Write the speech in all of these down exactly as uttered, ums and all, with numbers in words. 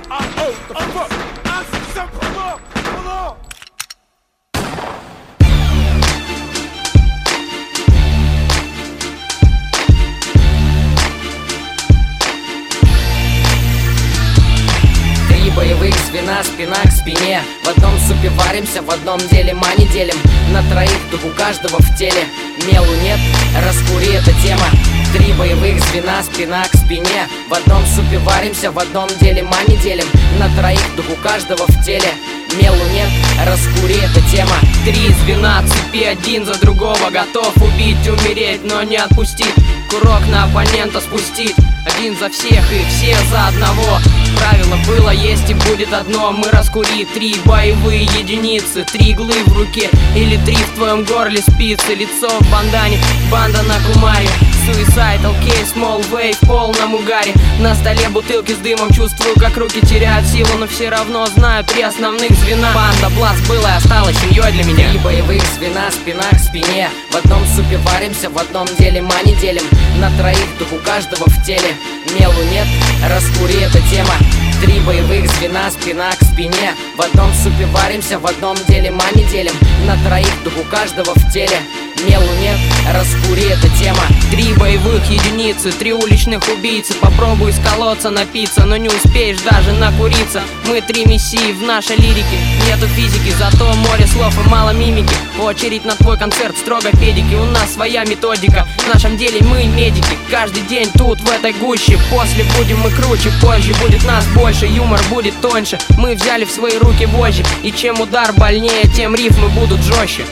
Боевых звена, спина к спине. В одном супе варимся, в одном деле мани делим. На троих, дух у каждого в теле. Мелу нет, раскури, эта тема. Три боевых звена, спина к спине. В одном супе варимся, в одном деле мани делим. На троих, дух у каждого в теле. Мелу нет, раскури, эта тема. Три звена цепи, один за другого. Готов убить, умереть, но не отпустить. Курок на оппонента спустить. Один за всех и все за одного. Правило было, есть и будет одно. Мы раскури три боевые единицы. Три иглы в руке или три в твоем горле спицы. Лицо в бандане, банда на кумаре. Suicidal case, small wave, в полном угаре. На столе бутылки с дымом, чувствую, как руки теряют силу, но все равно знаю три основных звена. Банда Бласт была и осталась семьей для меня. Три боевых звена, спина к спине. В одном супе варимся, в одном деле мани делим. На троих, дух у каждого в теле. Мелу нет, раскури, эта тема. Три боевых звена, спина к спине. В одном супе варимся, в одном деле мани делим. На троих, дух у каждого в теле. Мелу нет, раскури, эта тема. Три боевых единицы, три уличных убийцы. Попробуй сколоться, напиться, но не успеешь даже накуриться. Мы три мессии в нашей лирике. Нету физики, зато море слов и мало мимики. Очередь на твой концерт, строго педики. У нас своя методика, в нашем деле мы медики. Каждый день тут, в этой гуще. После будем мы круче, позже будет нас больше. Юмор будет тоньше, мы взяли в свои руки вожжи. И чем удар больнее, тем рифмы будут жестче.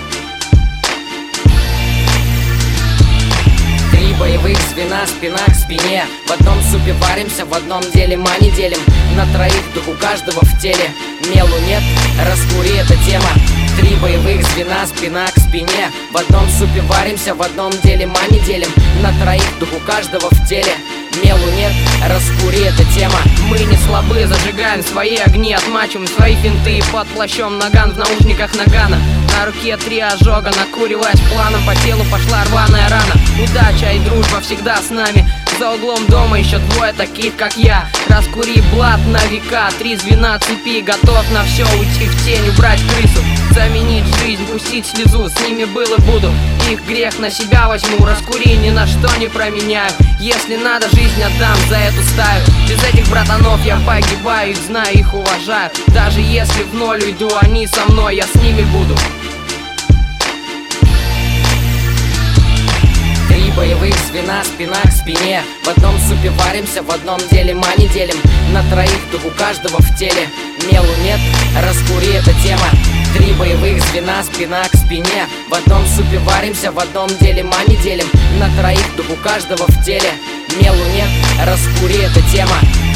Боевых звена, спина к спине. В одном супе варимся, в одном деле мани делим. На троих, дух у каждого в теле. Мелу нет, раскури, эта тема. Три боевых звена, спина к спине. В одном супе варимся, в одном деле мани делим. На троих, дух у каждого в теле. Мелу нет, раскури, эта тема. Мы не слабы, зажигаем свои огни, отмачиваем свои финты. Под плащом наган, в наушниках нагана. На руке три ожога, накуриваясь планом. По телу пошла рваная рана. Удача и дружба всегда с нами. За углом дома еще двое таких, как я. Раскури, блат на века. Три звена цепи, готов на все. Уйти в тень, убрать крысу. Заменить жизнь, пустить слезу. С ними был и буду, их грех на себя возьму. Раскури, ни на что не променяю. Если надо, жизнь отдам за эту стаю. Без этих братанов я погибаю. Их знаю, их уважаю. Даже если в ноль уйду, они со мной, я с ними буду. Три боевых звена, спина к спине. В одном супе варимся, в одном деле мани делим. На троих, дух у каждого в теле. Мелу нет, раскури, эта тема. Три боевых звена, спина к спине. В одном супе варимся, в одном деле мани делим. На троих, дух у каждого в теле. Мелу нет, раскури, эта тема.